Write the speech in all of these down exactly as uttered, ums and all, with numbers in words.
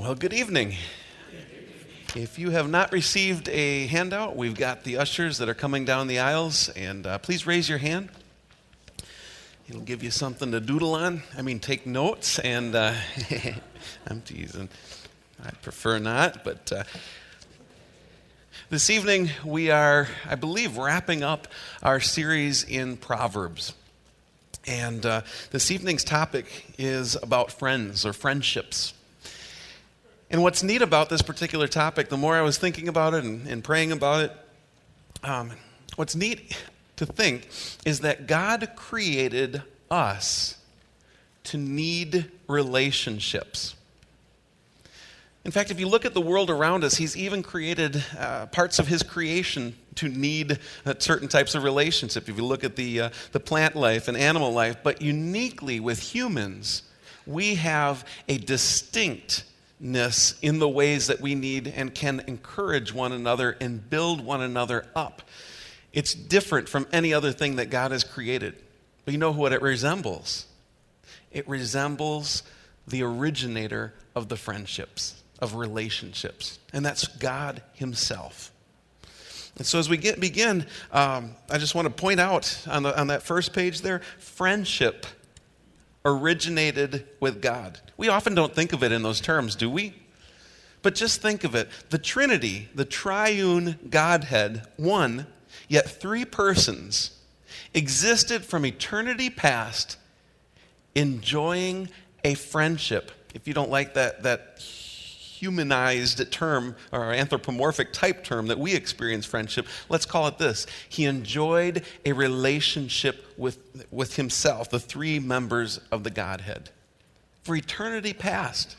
Well, good evening. If you have not received a handout, we've got the ushers that are coming down the aisles, and uh, please raise your hand. It'll give you something to doodle on. I mean, take notes, and uh, I'm teasing. I'd prefer not, but uh, this evening we are, I believe, wrapping up our series in Proverbs. And uh, this evening's topic is about friends or friendships. And what's neat about this particular topic, the more I was thinking about it and, and praying about it, um, what's neat to think is that God created us to need relationships. In fact, if you look at the world around us, He's even created uh, parts of His creation to need uh, certain types of relationship. If you look at the uh, the plant life and animal life, but uniquely with humans, we have a distinctness in the ways that we need and can encourage one another and build one another up. It's different from any other thing that God has created. But you know what it resembles? It resembles the originator of the friendships, of relationships, and that's God Himself. And so as we get, begin, um, I just want to point out on, the, on that first page there, friendship originated with God. We often don't think of it in those terms, do we? But just think of it. The Trinity, the triune Godhead, one, yet three persons, existed from eternity past, enjoying a friendship. If you don't like that, that humanized term or anthropomorphic type term that we experience friendship, let's call it this. He enjoyed a relationship with, with Himself, the three members of the Godhead, for eternity past.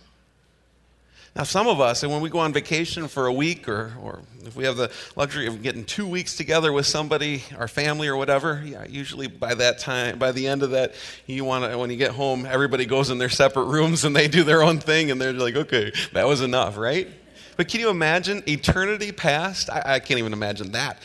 Now, some of us, and when we go on vacation for a week, or, or if we have the luxury of getting two weeks together with somebody, our family or whatever, yeah, usually by that time, by the end of that, you want to, when you get home, everybody goes in their separate rooms and they do their own thing, and they're like, okay, that was enough, right? But can you imagine eternity past? I, I can't even imagine that.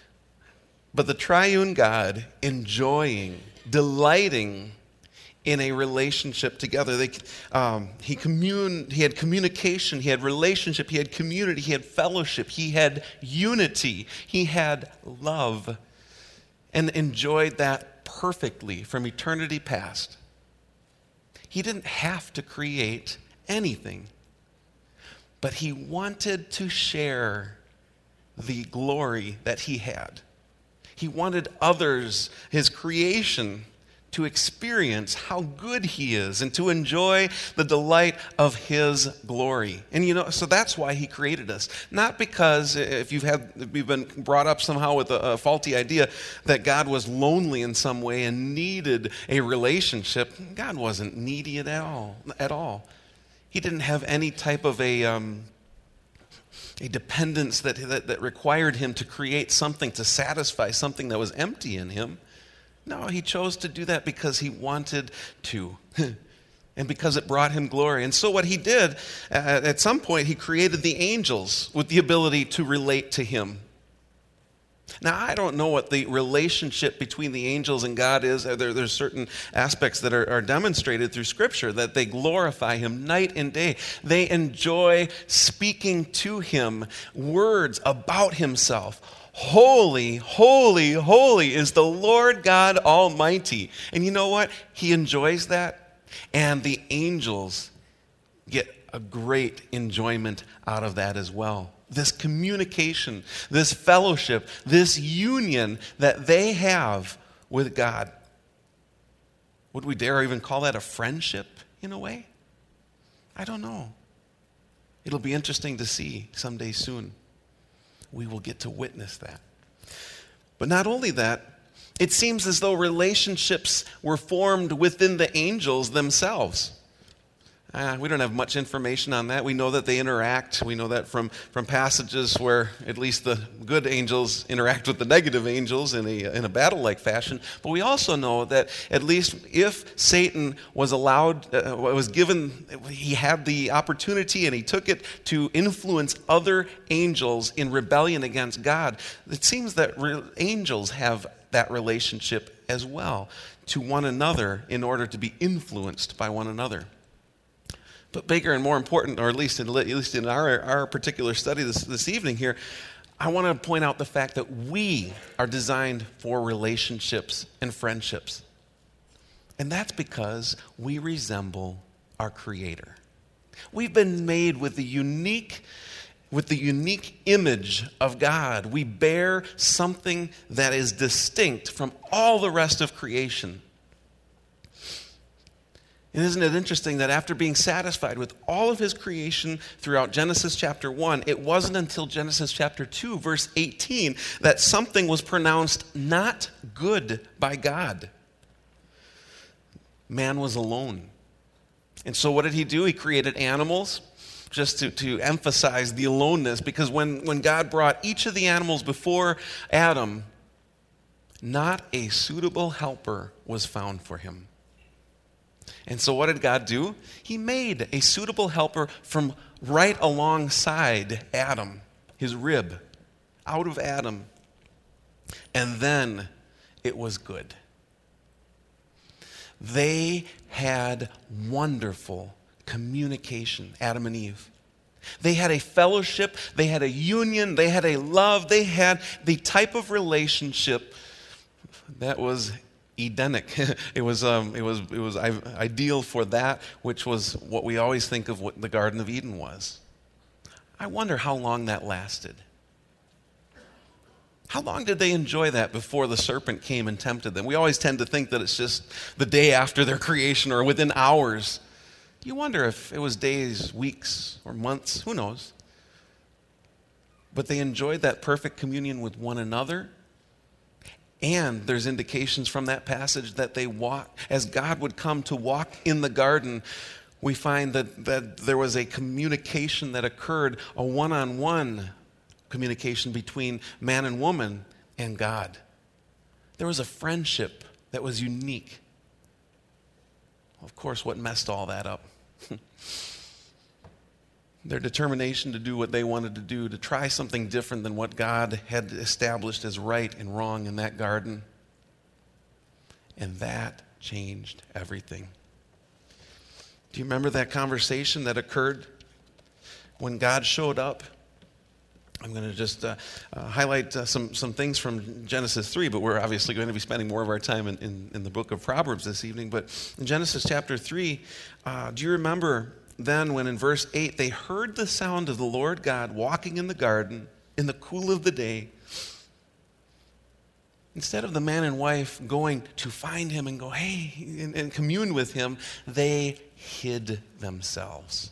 But the triune God enjoying, delighting in a relationship together. They, um, he, commun- he had communication, he had relationship, he had community, he had fellowship, he had unity, he had love, and enjoyed that perfectly from eternity past. He didn't have to create anything, but He wanted to share the glory that He had. He wanted others, His creation, to experience how good He is and to enjoy the delight of His glory. And you know, so that's why He created us. Not because if you've had, if you've been brought up somehow with a, a faulty idea that God was lonely in some way and needed a relationship. God wasn't needy at all. At all. He didn't have any type of a um, a dependence that, that that required Him to create something to satisfy something that was empty in Him. No, He chose to do that because He wanted to, and because it brought Him glory. And so what He did, uh, at some point, He created the angels with the ability to relate to Him. Now, I don't know what the relationship between the angels and God is. There, there's certain aspects that are, are demonstrated through Scripture, that they glorify Him night and day. They enjoy speaking to Him words about Himself. Holy, holy, holy is the Lord God Almighty. And you know what? He enjoys that. And the angels get a great enjoyment out of that as well. This communication, this fellowship, this union that they have with God. Would we dare even call that a friendship in a way? I don't know. It'll be interesting to see someday soon. We will get to witness that. But not only that, it seems as though relationships were formed within the angels themselves. Uh, we don't have much information on that. We know that they interact. We know that from, from passages where at least the good angels interact with the negative angels in a, in a battle-like fashion. But we also know that at least if Satan was allowed, uh, was given, he had the opportunity and he took it to influence other angels in rebellion against God, it seems that re- angels have that relationship as well to one another in order to be influenced by one another. But bigger and more important, or at least in, at least in our, our particular study this, this evening here, I want to point out the fact that we are designed for relationships and friendships. And that's because we resemble our Creator. We've been made with the unique, with the unique image of God. We bear something that is distinct from all the rest of creation. And isn't it interesting that after being satisfied with all of his creation throughout Genesis chapter one, it wasn't until Genesis chapter two, verse eighteen, that something was pronounced not good by God. Man was alone. And so what did he do? He created animals just to, to emphasize the aloneness, because when, when God brought each of the animals before Adam, not a suitable helper was found for him. And so what did God do? He made a suitable helper from right alongside Adam, his rib, out of Adam. And then it was good. They had wonderful communication, Adam and Eve. They had a fellowship, they had a union, they had a love, they had the type of relationship that was Edenic. It was, um, it was, it was ideal for that, which was what we always think of what the Garden of Eden was. I wonder how long that lasted. How long did they enjoy that before the serpent came and tempted them? We always tend to think that it's just the day after their creation or within hours. You wonder if it was days, weeks, or months, who knows? But they enjoyed that perfect communion with one another. And there's indications from that passage that they walk, as God would come to walk in the garden, we find that, that there was a communication that occurred, a one-on-one communication between man and woman and God. There was a friendship that was unique. Of course, what messed all that up? Their determination to do what they wanted to do, to try something different than what God had established as right and wrong in that garden. And that changed everything. Do you remember that conversation that occurred when God showed up? I'm going to just uh, uh, highlight uh, some, some things from Genesis three, but we're obviously going to be spending more of our time in, in, in the book of Proverbs this evening. But in Genesis chapter three, uh, do you remember then when in verse eight, they heard the sound of the Lord God walking in the garden in the cool of the day? Instead of the man and wife going to find him and go, hey, and, and commune with him, they hid themselves.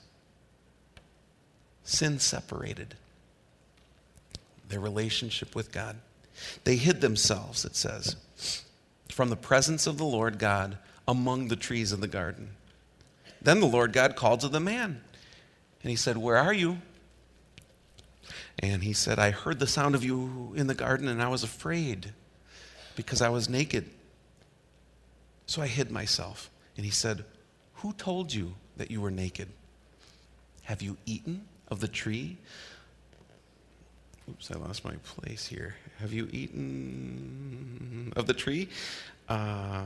Sin separated their relationship with God. They hid themselves, it says, from the presence of the Lord God among the trees of the garden. Then the Lord God called to the man, and he said, where are you? And he said, I heard the sound of you in the garden, and I was afraid because I was naked. So I hid myself. And he said, who told you that you were naked? Have you eaten of the tree? Oops, I lost my place here. Have you eaten of the tree? Uh,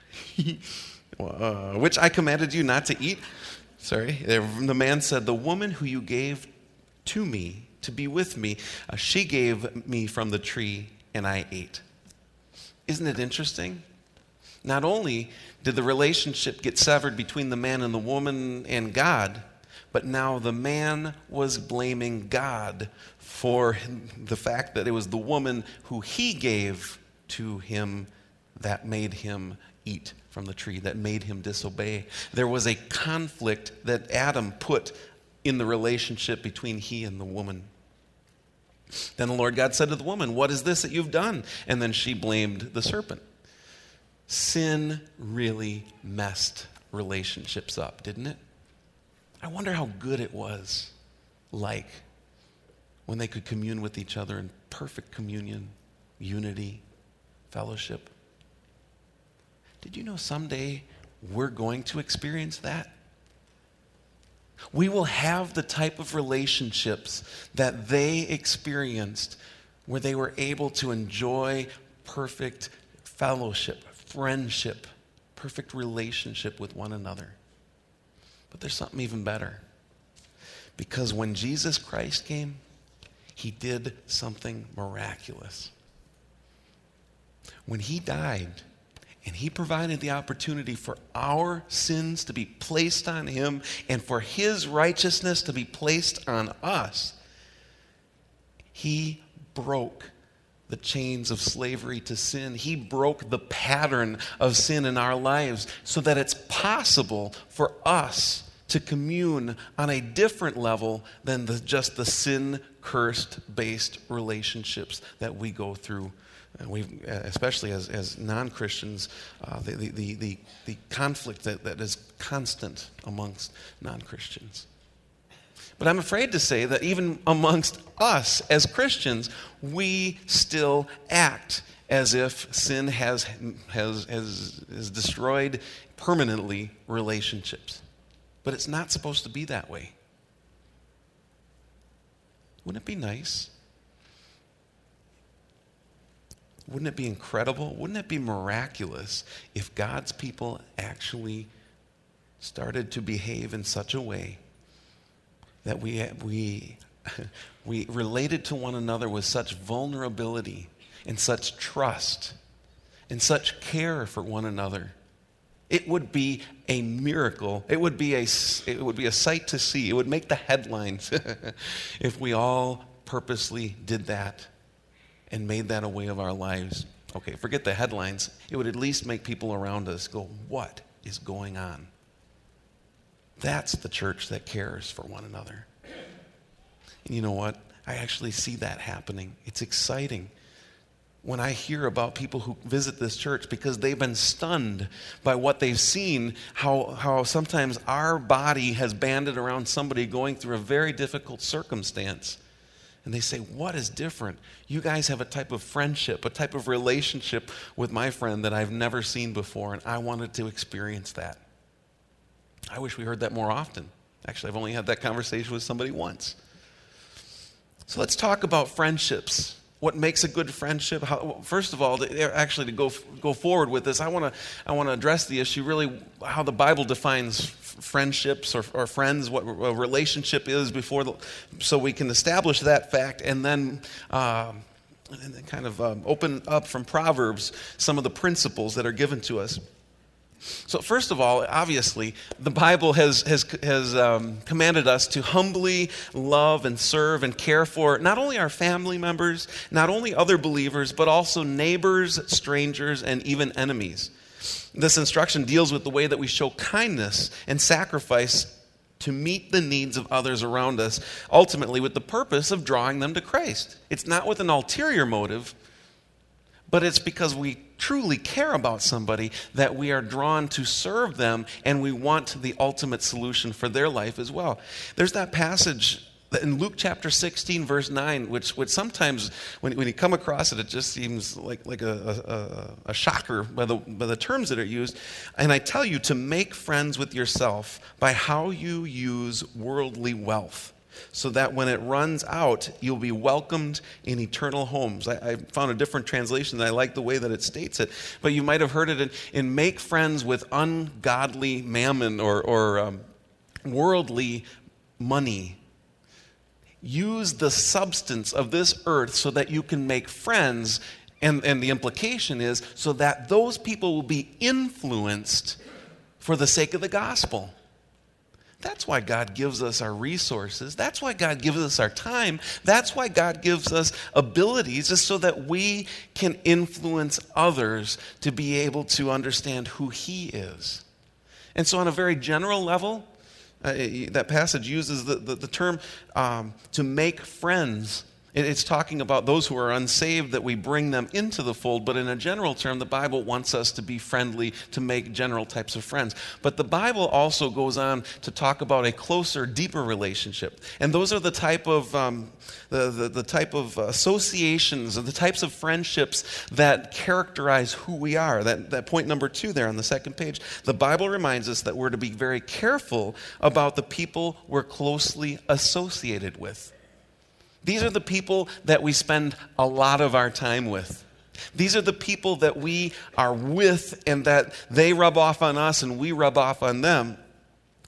uh, which I commanded you not to eat? Sorry. The man said, the woman who you gave to me to be with me, uh, she gave me from the tree and I ate. Isn't it interesting? Not only did the relationship get severed between the man and the woman and God, but now the man was blaming God for the fact that it was the woman who he gave to him that made him eat from the tree, that made him disobey. There was a conflict that Adam put in the relationship between he and the woman. Then the Lord God said to the woman, what is this that you've done? And then she blamed the serpent. Sin really messed relationships up, didn't it? I wonder how good it was like when they could commune with each other in perfect communion, unity, fellowship. Did you know someday we're going to experience that? We will have the type of relationships that they experienced where they were able to enjoy perfect fellowship, friendship, perfect relationship with one another. But there's something even better. Because when Jesus Christ came, he did something miraculous. When he died and he provided the opportunity for our sins to be placed on him and for his righteousness to be placed on us, he broke the chains of slavery to sin. He broke the pattern of sin in our lives so that it's possible for us to commune on a different level than the, just the sin-cursed based relationships that we go through. And we, especially as, as non-Christians, uh, the, the, the, the, the conflict that, that is constant amongst non-Christians. But I'm afraid to say that even amongst us as Christians, we still act as if sin has, has, has, has destroyed permanently relationships. But it's not supposed to be that way. Wouldn't it be nice? Wouldn't it be incredible? Wouldn't it be miraculous if God's people actually started to behave in such a way that we we we related to one another with such vulnerability and such trust and such care for one another? It would be a miracle. It would be a, it would be a sight to see. It would make the headlines if we all purposely did that and made that a way of our lives. Okay, forget the headlines. It would at least make people around us go, what is going on? That's the church that cares for one another. And you know what? I actually see that happening. It's exciting when I hear about people who visit this church because they've been stunned by what they've seen, how, how sometimes our body has banded around somebody going through a very difficult circumstance. And they say, what is different? You guys have a type of friendship, a type of relationship with my friend that I've never seen before, and I wanted to experience that. I wish we heard that more often. Actually, I've only had that conversation with somebody once. So let's talk about friendships. What makes a good friendship? How, first of all, to, actually to go go forward with this, I want to I want to address the issue really how the Bible defines f- friendships or, or friends, what a relationship is before, the, so we can establish that fact, and then uh, and then kind of um, open up from Proverbs some of the principles that are given to us. So first of all, obviously, the Bible has has has um, commanded us to humbly love and serve and care for not only our family members, not only other believers, but also neighbors, strangers, and even enemies. This instruction deals with the way that we show kindness and sacrifice to meet the needs of others around us, ultimately with the purpose of drawing them to Christ. It's not with an ulterior motive, but it's because we truly care about somebody that we are drawn to serve them, and we want the ultimate solution for their life as well. There's that passage in Luke chapter sixteen, verse nine, which, which sometimes when, when you come across it, it just seems like, like a, a, a shocker by the, by the terms that are used. And I tell you to make friends with yourself by how you use worldly wealth, so that when it runs out, you'll be welcomed in eternal homes. I, I found a different translation that I like the way that it states it. But you might have heard it in, in make friends with ungodly mammon or, or um, worldly money. Use the substance of this earth so that you can make friends. And, and the implication is so that those people will be influenced for the sake of the gospel. That's why God gives us our resources. That's why God gives us our time. That's why God gives us abilities, just so that we can influence others to be able to understand who He is. And so on a very general level, uh, that passage uses the, the, the term um, to make friends. It's talking about those who are unsaved, that we bring them into the fold. But in a general term, the Bible wants us to be friendly, to make general types of friends. But the Bible also goes on to talk about a closer, deeper relationship. And those are the type of um, the, the, the type of associations, or the types of friendships that characterize who we are. That, that point number two there on the second page. The Bible reminds us that we're to be very careful about the people we're closely associated with. These are the people that we spend a lot of our time with. These are the people that we are with and that they rub off on us and we rub off on them.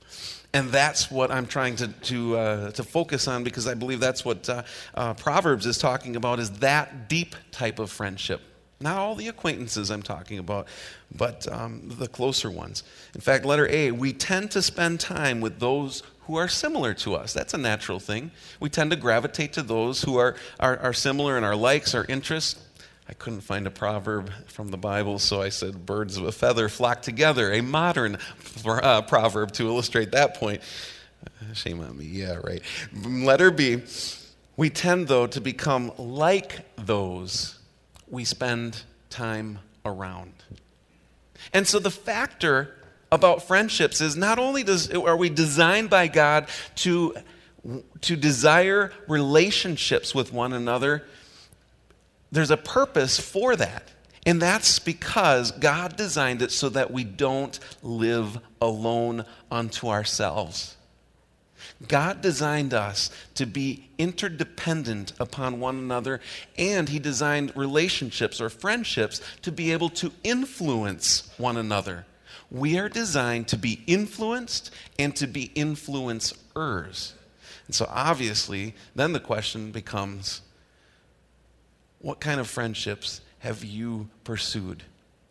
And that's what I'm trying to to, uh, to focus on, because I believe that's what uh, uh, Proverbs is talking about, is that deep type of friendship. Not all the acquaintances I'm talking about, but um, the closer ones. In fact, letter A, we tend to spend time with those who are similar to us. That's a natural thing. We tend to gravitate to those who are, are, are similar in our likes, our interests. I couldn't find a proverb from the Bible, so I said birds of a feather flock together, a modern uh, proverb to illustrate that point. Shame on me. Yeah, right. Letter B, we tend, though, to become like those we spend time around. And so the factor about friendships is not only does are we designed by God to, to desire relationships with one another, there's a purpose for that. And that's because God designed it so that we don't live alone unto ourselves. God designed us to be interdependent upon one another, and He designed relationships or friendships to be able to influence one another. We are designed to be influenced and to be influencers. And so obviously, then the question becomes, what kind of friendships have you pursued?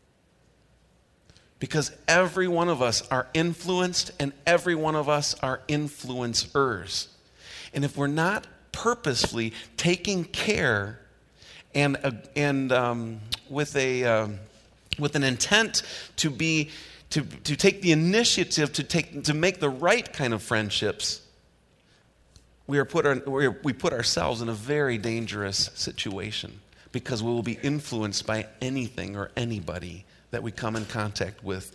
Because every one of us are influenced and every one of us are influencers. And if we're not purposefully taking care and, uh, and um, with, a, um, with an intent to be to, to take the initiative to, take, to make the right kind of friendships, we, are put our, we put ourselves in a very dangerous situation, because we will be influenced by anything or anybody that we come in contact with.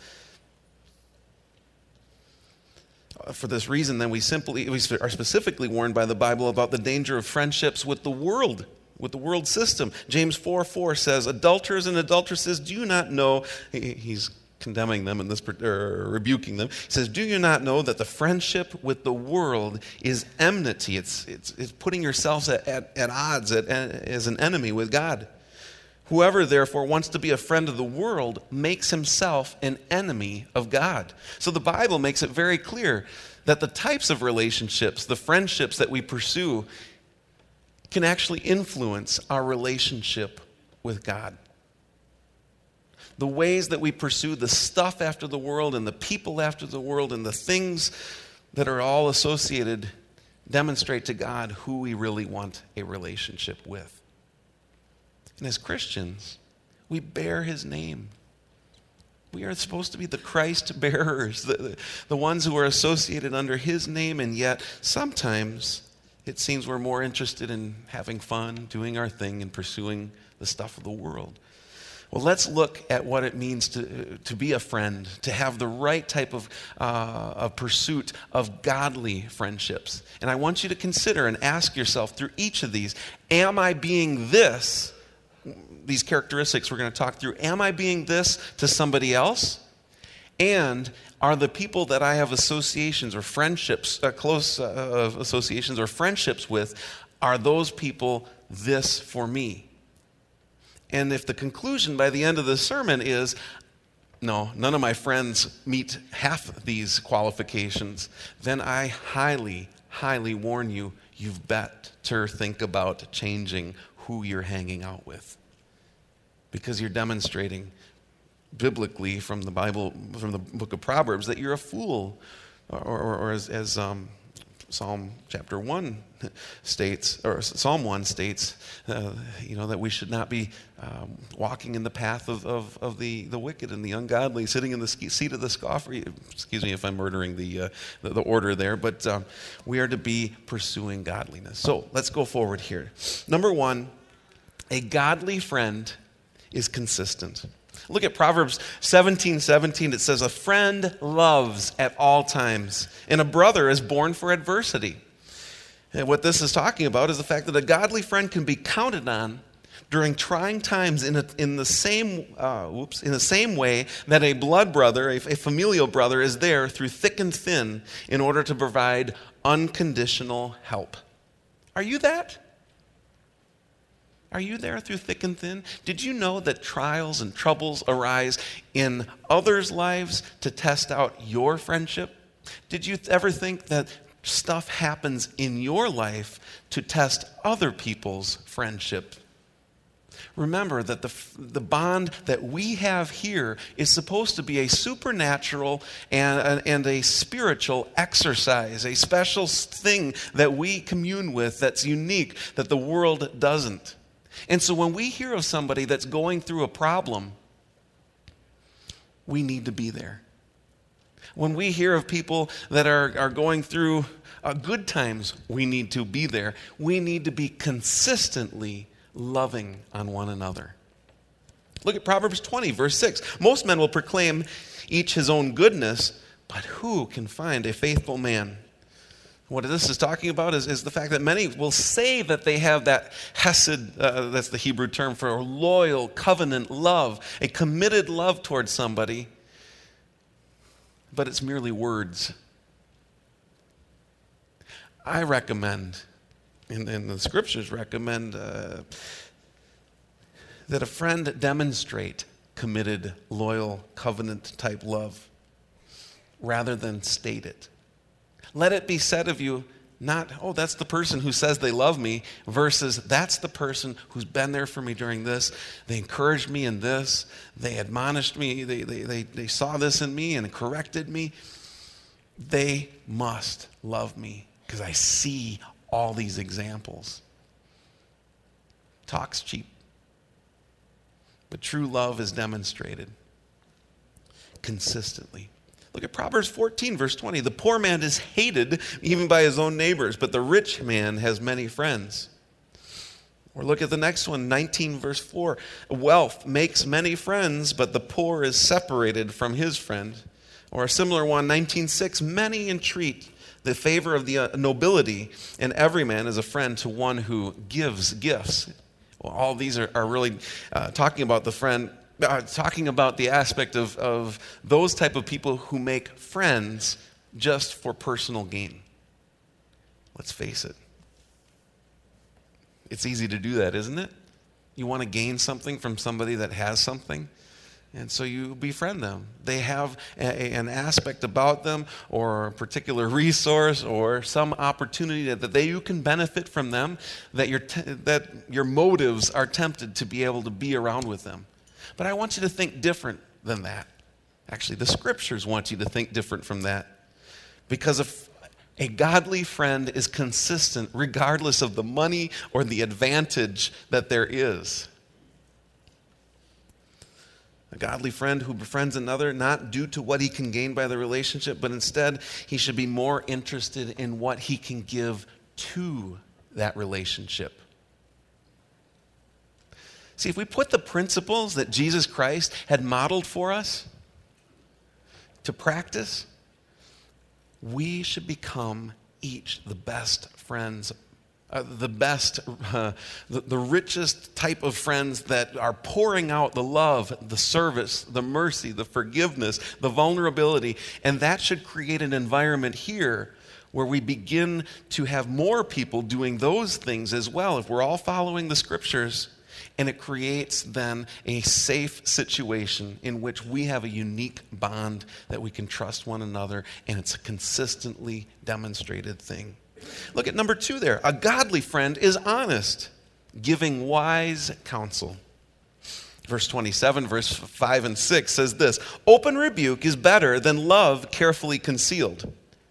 For this reason, then, we simply we are specifically warned by the Bible about the danger of friendships with the world, with the world system. James four four says, "Adulterers and adulteresses, do you not know," he's condemning them in this, or rebuking them. He says, "Do you not know that the friendship with the world is enmity?" It's, it's, it's putting yourselves at, at, at odds, at, as an enemy with God. "Whoever, therefore, wants to be a friend of the world makes himself an enemy of God." So the Bible makes it very clear that the types of relationships, the friendships that we pursue, can actually influence our relationship with God. The ways that we pursue the stuff after the world and the people after the world and the things that are all associated demonstrate to God who we really want a relationship with. And as Christians, we bear His name. We are supposed to be the Christ bearers, the, the, the ones who are associated under His name, and yet sometimes it seems we're more interested in having fun, doing our thing, and pursuing the stuff of the world. Well, let's look at what it means to, to be a friend, to have the right type of, uh, of pursuit of godly friendships. And I want you to consider and ask yourself through each of these, am I being this, these characteristics we're going to talk through, am I being this to somebody else? And are the people that I have associations or friendships, uh, close uh, associations or friendships with, are those people this for me? And if the conclusion by the end of the sermon is, no, none of my friends meet half these qualifications, then I highly, highly warn you, you've better think about changing who you're hanging out with. Because you're demonstrating biblically from the Bible, from the book of Proverbs, that you're a fool. Or, or, or as, as um, Psalm chapter one states, or Psalm one states, uh, you know, that we should not be um, walking in the path of, of, of the, the wicked and the ungodly, sitting in the seat of the scoffer. Excuse me if I'm murdering the, uh, the, the order there, but um, we are to be pursuing godliness. So let's go forward here. Number one, a godly friend is consistent. Look at Proverbs seventeen seventeen. It says, "A friend loves at all times, and a brother is born for adversity." And what this is talking about is the fact that a godly friend can be counted on during trying times in, a, in the same uh, whoops, in the same way that a blood brother, a, a familial brother, is there through thick and thin in order to provide unconditional help. Are you that? Are you there through thick and thin? Did you know that trials and troubles arise in others' lives to test out your friendship? Did you ever think that stuff happens in your life to test other people's friendship? Remember that the, the bond that we have here is supposed to be a supernatural and, and a spiritual exercise, a special thing that we commune with that's unique, that the world doesn't. And so when we hear of somebody that's going through a problem, we need to be there. When we hear of people that are, are going through uh, good times, we need to be there. We need to be consistently loving on one another. Look at Proverbs twenty, verse six. Most men will proclaim each his own goodness, but who can find a faithful man? What this is talking about is, is the fact that many will say that they have that hesed, uh, that's the Hebrew term for loyal, covenant love, a committed love towards somebody, but it's merely words. I recommend, and, and the scriptures recommend, uh, that a friend demonstrate committed, loyal, covenant-type love rather than state it. Let it be said of you, not, oh, that's the person who says they love me, versus that's the person who's been there for me during this. They encouraged me in this. They admonished me. They, they, they, they saw this in me and corrected me. They must love me because I see all these examples. Talk's cheap, but true love is demonstrated consistently. Look at Proverbs fourteen, verse twenty. The poor man is hated even by his own neighbors, but the rich man has many friends. Or look at the next one, nineteen, verse four. Wealth makes many friends, but the poor is separated from his friend. Or a similar one, nineteen six. Many entreat the favor of the nobility, and every man is a friend to one who gives gifts. Well, all these are, are really uh, talking about the friend. Uh, talking about the aspect of, of those type of people who make friends just for personal gain. Let's face it. It's easy to do that, isn't it? You want to gain something from somebody that has something, and so you befriend them. They have a, an aspect about them or a particular resource or some opportunity that, that they, you can benefit from them, that, your te- that your motives are tempted to be able to be around with them. But I want you to think different than that. Actually, the scriptures want you to think different from that. Because if a godly friend is consistent regardless of the money or the advantage that there is. A godly friend who befriends another, not due to what he can gain by the relationship, but instead he should be more interested in what he can give to that relationship. See, if we put the principles that Jesus Christ had modeled for us to practice, we should become each the best friends, uh, the best, uh, the, the richest type of friends that are pouring out the love, the service, the mercy, the forgiveness, the vulnerability, and that should create an environment here where we begin to have more people doing those things as well. If we're all following the scriptures, and it creates then a safe situation in which we have a unique bond that we can trust one another, and it's a consistently demonstrated thing. Look at number two there. A godly friend is honest, giving wise counsel. Verse twenty-seven, verse five and six says this: open rebuke is better than love carefully concealed.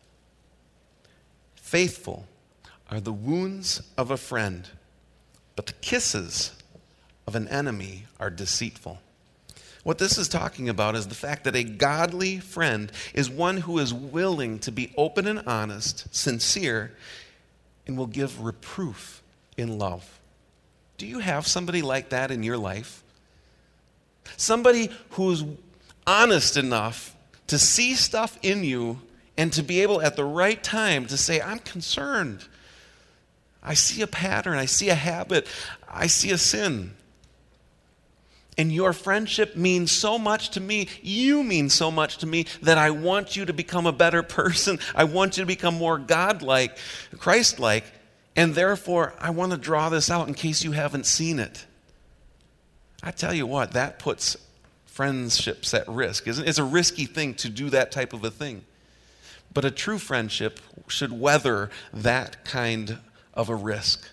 Faithful are the wounds of a friend, but the kisses of an enemy are deceitful. What this is talking about is the fact that a godly friend is one who is willing to be open and honest, sincere, and will give reproof in love. Do you have somebody like that in your life? Somebody who's honest enough to see stuff in you and to be able at the right time to say, I'm concerned. I see a pattern. I see a habit. I see a sin. And your friendship means so much to me. You mean so much to me that I want you to become a better person. I want you to become more God-like, Christ-like. And therefore, I want to draw this out in case you haven't seen it. I tell you what, that puts friendships at risk, isn't it? It's a risky thing to do that type of a thing. But a true friendship should weather that kind of a risk.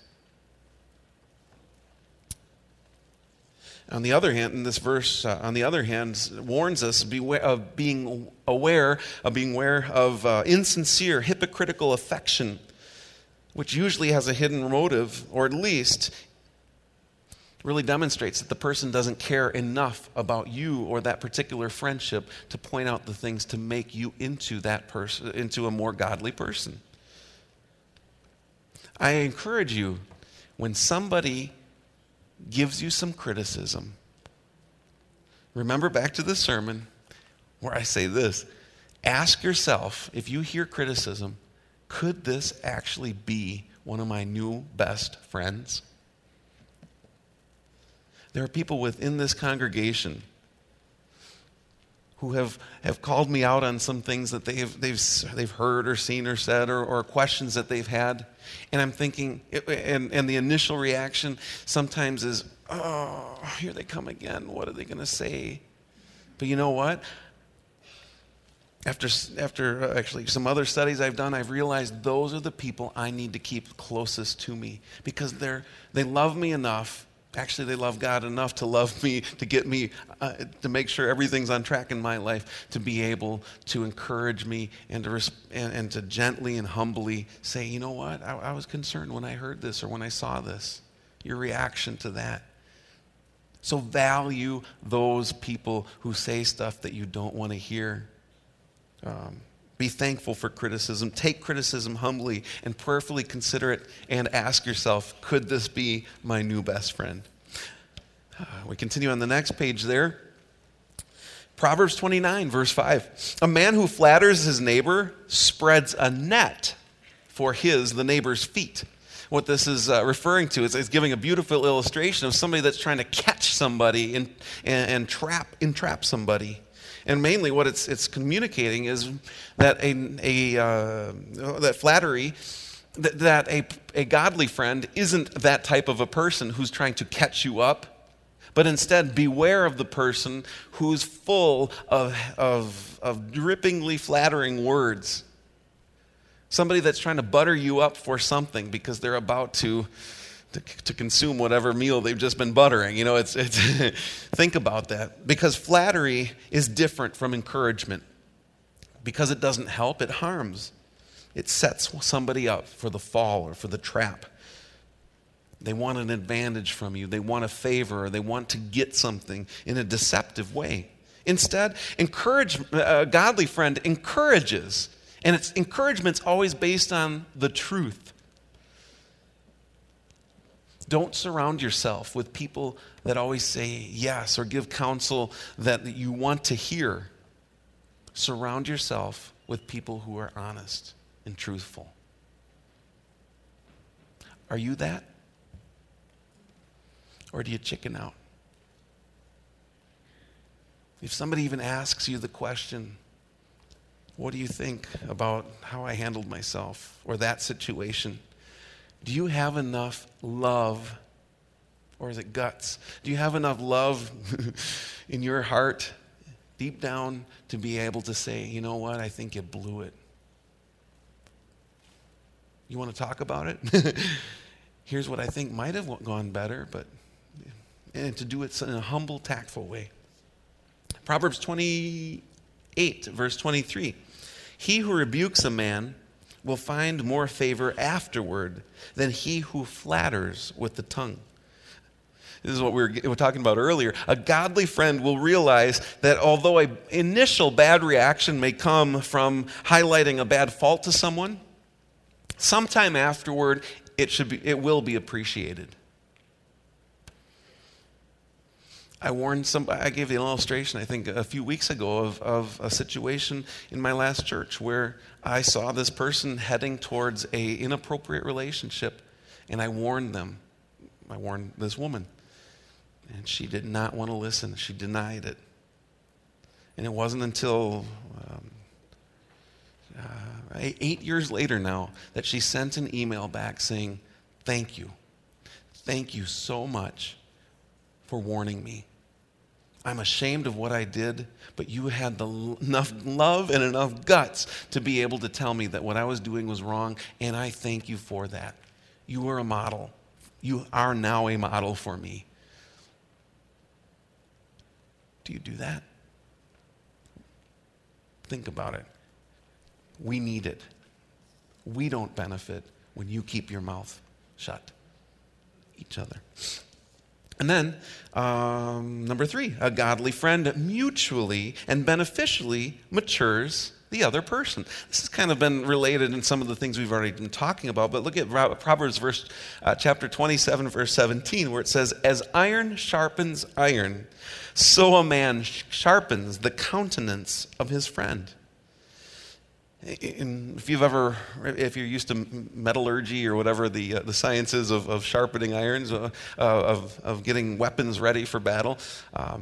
On the other hand, in this verse, uh, on the other hand, warns us beware of being aware of being aware of uh, insincere, hypocritical affection, which usually has a hidden motive, or at least really demonstrates that the person doesn't care enough about you or that particular friendship to point out the things to make you into that person, into a more godly person. I encourage you, when somebody gives you some criticism, remember back to the sermon where I say this: ask yourself, if you hear criticism, could this actually be one of my new best friends? There are people within this congregation who have, have called me out on some things that they've they've they've heard or seen or said, or, or questions that they've had. And I'm thinking, and, and the initial reaction sometimes is, oh, here they come again. What are they going to say? But you know what? After, after uh, actually some other studies I've done, I've realized those are the people I need to keep closest to me, because they're they love me enough. Actually, they love God enough to love me, to get me, uh, to make sure everything's on track in my life, to be able to encourage me and to res- and, and to gently and humbly say, you know what, I, I was concerned when I heard this or when I saw this. Your reaction to that. So value those people who say stuff that you don't want to hear. Um, Be thankful for criticism. Take criticism humbly and prayerfully consider it and ask yourself, could this be my new best friend? Uh, we continue on the next page there. Proverbs twenty-nine, verse five. A man who flatters his neighbor spreads a net for his, the neighbor's feet. What this is uh, referring to is it's giving a beautiful illustration of somebody that's trying to catch somebody and, and, and trap, entrap somebody. And mainly what it's it's communicating is that a, a uh, that flattery, that, that a, a godly friend isn't that type of a person who's trying to catch you up, but instead beware of the person who's full of, of, of drippingly flattering words. Somebody that's trying to butter you up for something because they're about to To, to consume whatever meal they've just been buttering. You know, it's, it's think about that. Because flattery is different from encouragement. Because it doesn't help, it harms. It sets somebody up for the fall or for the trap. They want an advantage from you. They want a favor, or they want to get something in a deceptive way. Instead, encourage, a godly friend encourages. And its encouragement's always based on the truth. Don't surround yourself with people that always say yes or give counsel that you want to hear. Surround yourself with people who are honest and truthful. Are you that? Or do you chicken out? If somebody even asks you the question, what do you think about how I handled myself or that situation? Do you have enough love, or is it guts? Do you have enough love in your heart, deep down, to be able to say, you know what, I think you blew it. You want to talk about it? Here's what I think might have gone better, but and to do it in a humble, tactful way. Proverbs twenty-eight, verse twenty-three. He who rebukes a man will find more favor afterward than he who flatters with the tongue. This is what we were, we were talking about earlier. A godly friend will realize that although an initial bad reaction may come from highlighting a bad fault to someone, sometime afterward it should be, it will be appreciated. I warned somebody, I gave the illustration, I think, a few weeks ago of, of a situation in my last church where I saw this person heading towards an inappropriate relationship, and I warned them. I warned this woman, and she did not want to listen. She denied it. And it wasn't until um, uh, eight years later now that she sent an email back saying, thank you. Thank you so much for warning me. I'm ashamed of what I did, but you had the enough love and enough guts to be able to tell me that what I was doing was wrong, and I thank you for that. You were a model. You are now a model for me. Do you do that? Think about it. We need it. We don't benefit when you keep your mouth shut. Each other. And then, um, number three, a godly friend mutually and beneficially matures the other person. This has kind of been related in some of the things we've already been talking about, but look at Proverbs verse, uh, chapter twenty-seven, verse seventeen, where it says, as iron sharpens iron, so a man sharpens the countenance of his friend. In, if you've ever, if you're used to metallurgy or whatever the uh, the sciences of, of sharpening irons, uh, uh, of of getting weapons ready for battle, um,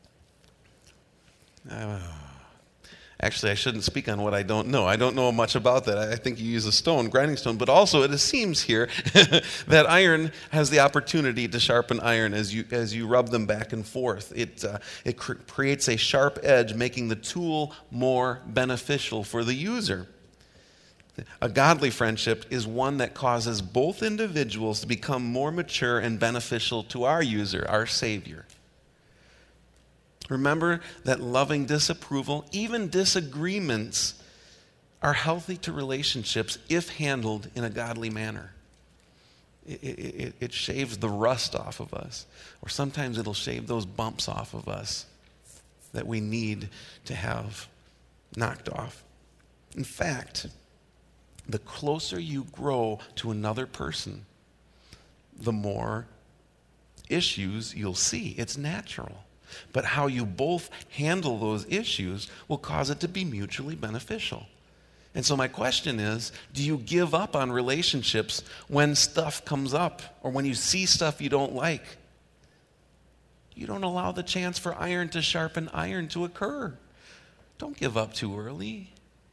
uh, actually I shouldn't speak on what I don't know. I don't know much about that. I think you use a stone, grinding stone, but also it seems here that iron has the opportunity to sharpen iron as you as you rub them back and forth. It uh, it cr- creates a sharp edge, making the tool more beneficial for the user. A godly friendship is one that causes both individuals to become more mature and beneficial to our user, our Savior. Remember that loving disapproval, even disagreements, are healthy to relationships if handled in a godly manner. It, it, it shaves the rust off of us, or sometimes it'll shave those bumps off of us that we need to have knocked off. In fact, the closer you grow to another person, the more issues you'll see. It's natural. But how you both handle those issues will cause it to be mutually beneficial. And so my question is, do you give up on relationships when stuff comes up or when you see stuff you don't like? You don't allow the chance for iron to sharpen iron to occur. Don't give up too early.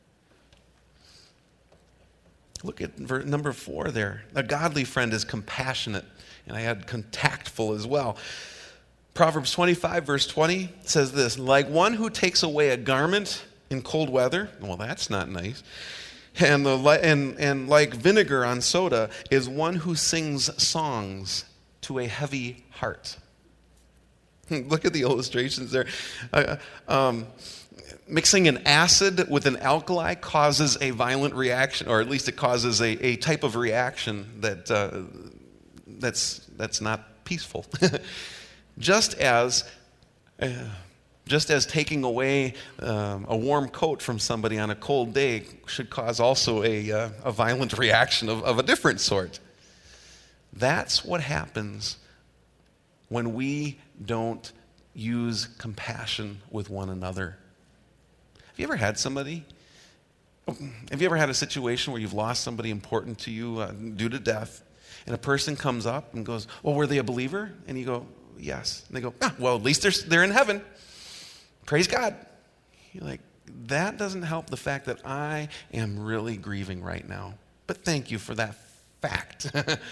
Look at verse number four there. A godly friend is compassionate, and I had contactful as well. Proverbs twenty-five, verse twenty says this, like one who takes away a garment in cold weather, well, that's not nice, and, the, and, and like vinegar on soda is one who sings songs to a heavy heart. Look at the illustrations there. Uh, um, mixing an acid with an alkali causes a violent reaction, or at least it causes a, a type of reaction that uh, that's that's not peaceful. Just as, uh, just as taking away um, a warm coat from somebody on a cold day should cause also a, uh, a violent reaction of, of a different sort. That's what happens when we don't use compassion with one another. Have you ever had somebody? Have you ever had a situation where you've lost somebody important to you uh, due to death, and a person comes up and goes, well, were they a believer? And you go, yes. And they go, ah, well, at least they're, they're in heaven. Praise God. You're like, that doesn't help the fact that I am really grieving right now. But thank you for that fact.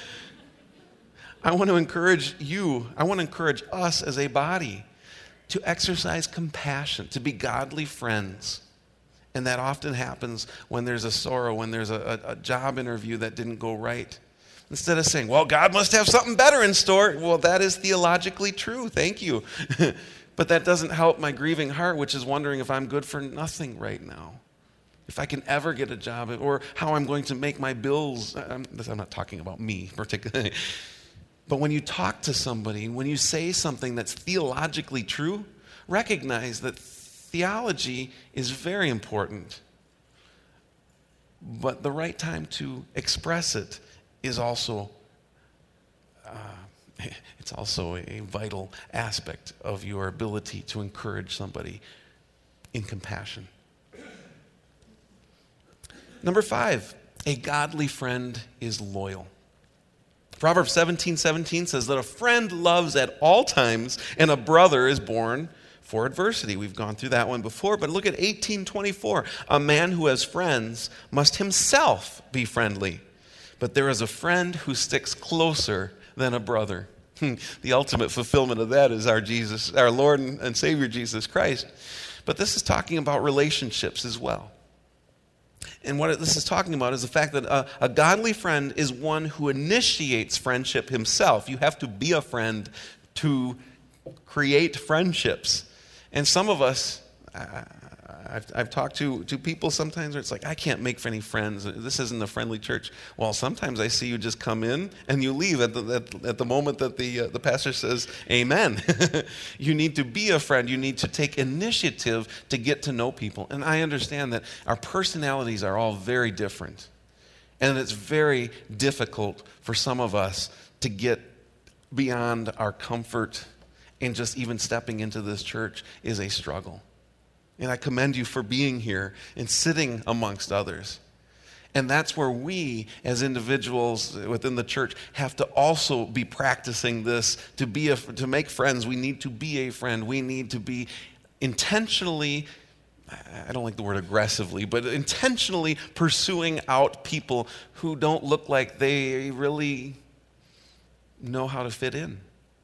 I want to encourage you, I want to encourage us as a body to exercise compassion, to be godly friends. And that often happens when there's a sorrow, when there's a, a, a job interview that didn't go right. Instead of saying, well, God must have something better in store. Well, that is theologically true. Thank you. But that doesn't help my grieving heart, which is wondering if I'm good for nothing right now. If I can ever get a job, or how I'm going to make my bills. I'm, I'm not talking about me particularly. But when you talk to somebody, when you say something that's theologically true, recognize that theology is very important. But the right time to express it is also uh, it's also a vital aspect of your ability to encourage somebody in compassion. Number five, a godly friend is loyal. Proverbs seventeen seventeen says that a friend loves at all times, and a brother is born for adversity. We've gone through that one before, but look at eighteen twenty-four. A man who has friends must himself be friendly, but there is a friend who sticks closer than a brother. The ultimate fulfillment of that is our Jesus, our Lord and Savior Jesus Christ. But this is talking about relationships as well. And what this is talking about is the fact that a, a godly friend is one who initiates friendship himself. You have to be a friend to create friendships. And some of us, I, I've, I've talked to, to people sometimes where it's like, I can't make any friends. This isn't a friendly church. Well, sometimes I see you just come in and you leave at the, at, at the moment that the, uh, the pastor says, amen. You need to be a friend. You need to take initiative to get to know people. And I understand that our personalities are all very different. And it's very difficult for some of us to get beyond our comfort, and just even stepping into this church is a struggle. And I commend you for being here and sitting amongst others. And that's where we, as individuals within the church, have to also be practicing this. To be a, to make friends, we need to be a friend. We need to be intentionally, I don't like the word aggressively, but intentionally pursuing out people who don't look like they really know how to fit in.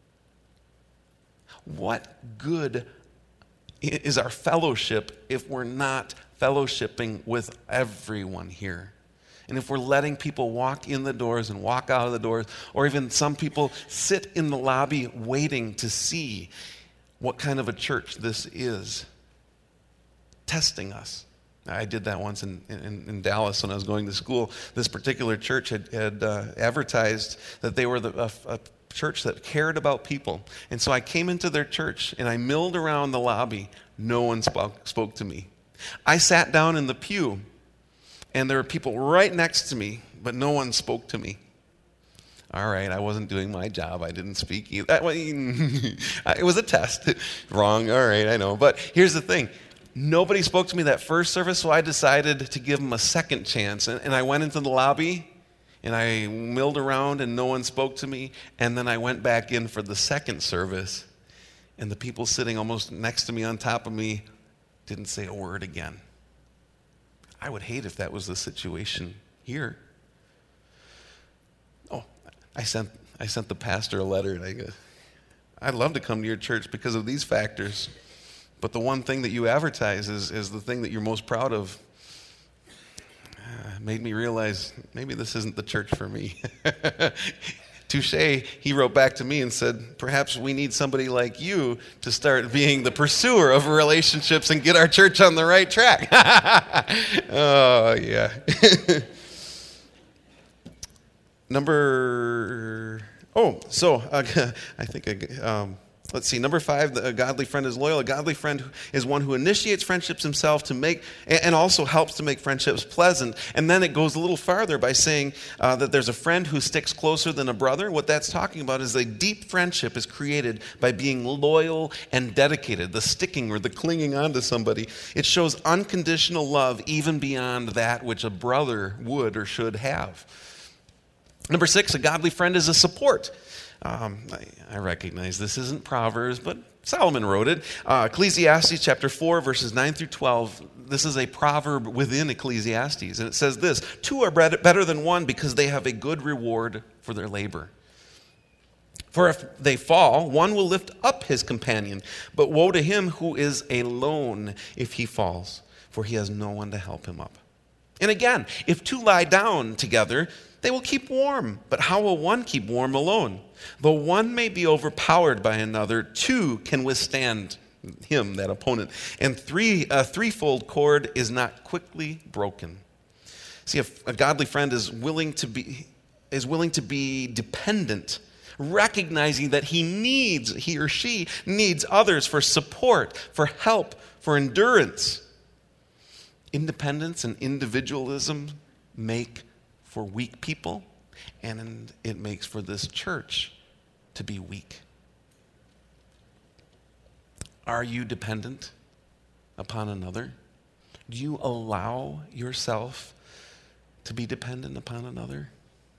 What good is our fellowship if we're not fellowshipping with everyone here? And if we're letting people walk in the doors and walk out of the doors, or even some people sit in the lobby waiting to see what kind of a church this is, testing us. I did that once in, in, in Dallas when I was going to school. This particular church had, had uh, advertised that they were the, a, a church that cared about people. And so I came into their church and I milled around the lobby. No one spoke, spoke to me. I sat down in the pew and there were people right next to me, but no one spoke to me. All right, I wasn't doing my job. I didn't speak either. It was a test. Wrong, all right, I know. But here's the thing. Nobody spoke to me that first service, so I decided to give them a second chance. And, and I went into the lobby, and I milled around, and no one spoke to me. And then I went back in for the second service, and the people sitting almost next to me, on top of me, didn't say a word again. I would hate if that was the situation here. Oh, I sent I sent the pastor a letter, and I go, I'd love to come to your church because of these factors. But the one thing that you advertise is, is the thing that you're most proud of. Uh, made me realize maybe this isn't the church for me. Touche, he wrote back to me and said, perhaps we need somebody like you to start being the pursuer of relationships and get our church on the right track. Oh, yeah. Number, oh, so uh, I think I, um, let's see, number five, a godly friend is loyal. A godly friend is one who initiates friendships himself to make, and also helps to make friendships pleasant. And then it goes a little farther by saying uh, that there's a friend who sticks closer than a brother. What that's talking about is a deep friendship is created by being loyal and dedicated, the sticking or the clinging on to somebody. It shows unconditional love even beyond that which a brother would or should have. Number six, a godly friend is a support. Um, I, I recognize this isn't Proverbs, but Solomon wrote it. Uh, Ecclesiastes chapter four, verses nine through twelve. This is a proverb within Ecclesiastes. And it says this: two are better than one because they have a good reward for their labor. For if they fall, one will lift up his companion. But woe to him who is alone if he falls, for he has no one to help him up. And again, if two lie down together, they will keep warm. But how will one keep warm alone? Though one may be overpowered by another, two can withstand him, that opponent. And three, a threefold cord is not quickly broken. See, if a godly friend is willing to be is willing to be dependent, recognizing that he needs, he or she needs others for support, for help, for endurance. Independence and individualism make for weak people, and it makes for this church to be weak. Are you dependent upon another? Do you allow yourself to be dependent upon another?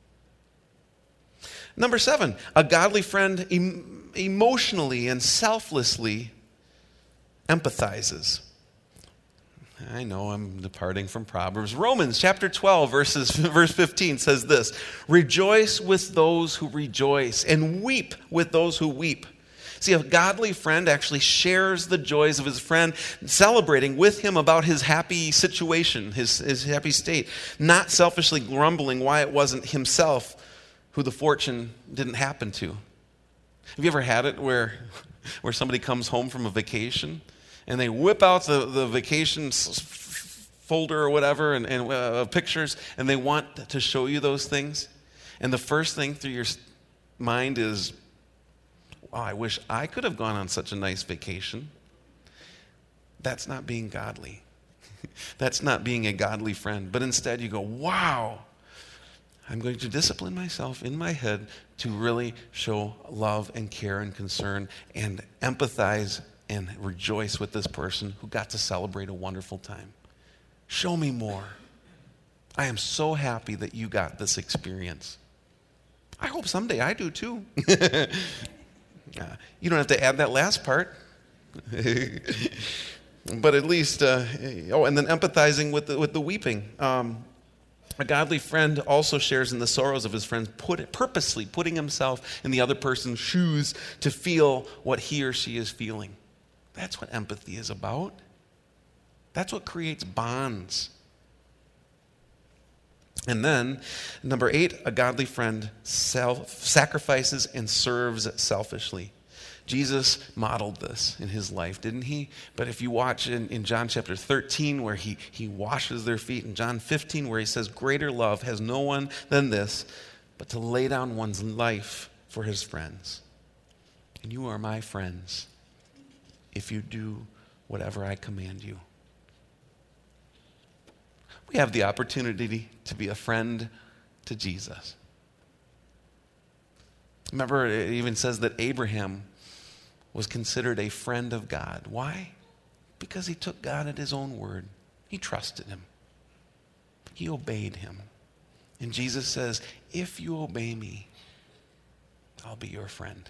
Number seven, a godly friend em- emotionally and selflessly empathizes. I know I'm departing from Proverbs. Romans chapter twelve, verses, verse fifteen says this: rejoice with those who rejoice and weep with those who weep. See, a godly friend actually shares the joys of his friend, celebrating with him about his happy situation, his, his happy state, not selfishly grumbling why it wasn't himself who the fortune didn't happen to. Have you ever had it where, where somebody comes home from a vacation and they whip out the, the vacation f- folder or whatever and, and uh, pictures, and they want to show you those things? And the first thing through your mind is, oh, I wish I could have gone on such a nice vacation. That's not being godly. That's not being a godly friend. But instead you go, wow, I'm going to discipline myself in my head to really show love and care and concern and empathize and rejoice with this person who got to celebrate a wonderful time. Show me more. I am so happy that you got this experience. I hope someday I do too. Uh, you don't have to add that last part. But at least, uh, oh, and then empathizing with the, with the weeping. Um, a godly friend also shares in the sorrows of his friends, put, purposely putting himself in the other person's shoes to feel what he or she is feeling. That's what empathy is about. That's what creates bonds. And then, number eight, a godly friend self sacrifices and serves selfishly. Jesus modeled this in his life, didn't he? But if you watch in, in John chapter thirteen, where he, he washes their feet, in John fifteen, where he says, greater love has no one than this, but to lay down one's life for his friends. And you are my friends if you do whatever I command you. We have the opportunity to be a friend to Jesus. Remember, it even says that Abraham was considered a friend of God. Why? Because he took God at his own word. He trusted him. He obeyed him. And Jesus says, if you obey me, I'll be your friend.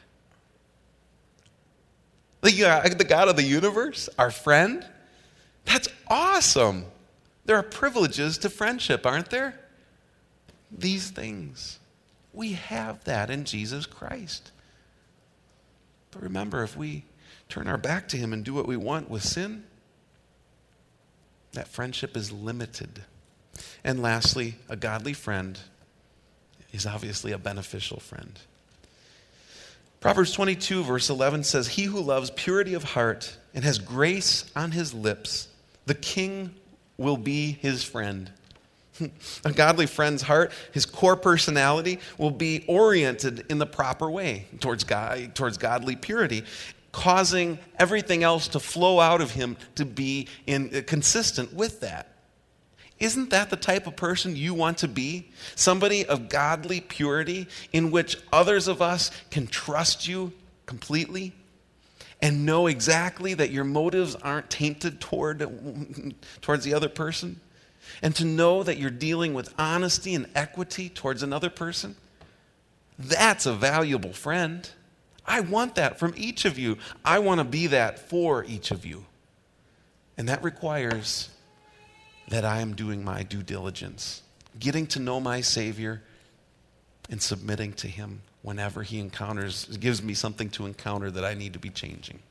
The, the God of the universe, our friend? That's awesome. There are privileges to friendship, aren't there? These things. We have that in Jesus Christ. But remember, if we turn our back to him and do what we want with sin, that friendship is limited. And lastly, a godly friend is obviously a beneficial friend. Proverbs twenty-two, verse eleven says, he who loves purity of heart and has grace on his lips, the king will be his friend. A godly friend's heart, his core personality, will be oriented in the proper way towards God, towards godly purity, causing everything else to flow out of him to be in, uh, consistent with that. Isn't that the type of person you want to be? Somebody of godly purity in which others of us can trust you completely and know exactly that your motives aren't tainted toward, towards the other person? And to know that you're dealing with honesty and equity towards another person? That's a valuable friend. I want that from each of you. I want to be that for each of you. And that requires that I am doing my due diligence, getting to know my Savior and submitting to him whenever he encounters, gives me something to encounter that I need to be changing.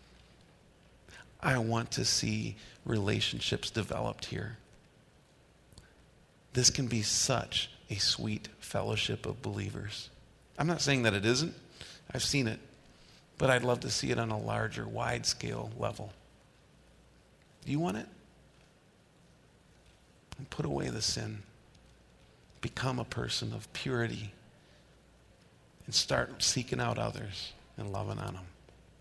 I want to see relationships developed here. This can be such a sweet fellowship of believers. I'm not saying that it isn't. I've seen it. But I'd love to see it on a larger, wide-scale level. Do you want it? And put away the sin. Become a person of purity. And start seeking out others and loving on them.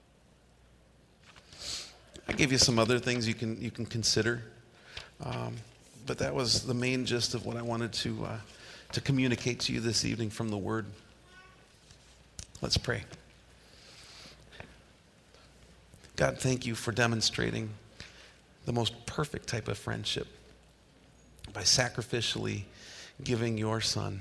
I gave you some other things you can you can consider. Um, but that was the main gist of what I wanted to uh, to communicate to you this evening from the Word. Let's pray. God, thank you for demonstrating the most perfect type of friendship by sacrificially giving your Son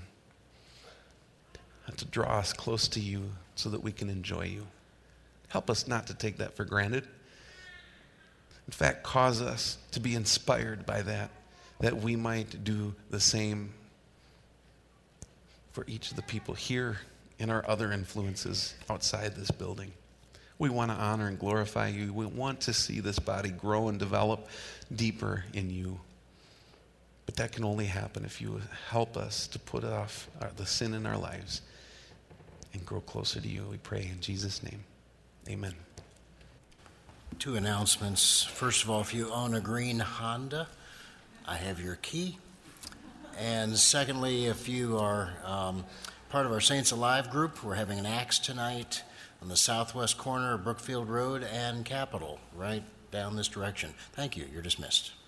to draw us close to you so that we can enjoy you. Help us not to take that for granted. In fact, cause us to be inspired by that, that we might do the same for each of the people here and our other influences outside this building. We want to honor and glorify you. We want to see this body grow and develop deeper in you. But that can only happen if you help us to put off our, the sin in our lives and grow closer to you. We pray in Jesus' name. Amen. Two announcements. First of all, if you own a green Honda, I have your key. And secondly, if you are um, part of our Saints Alive group, we're having an Acts tonight on the southwest corner of Brookfield Road and Capitol, right down this direction. Thank you. You're dismissed.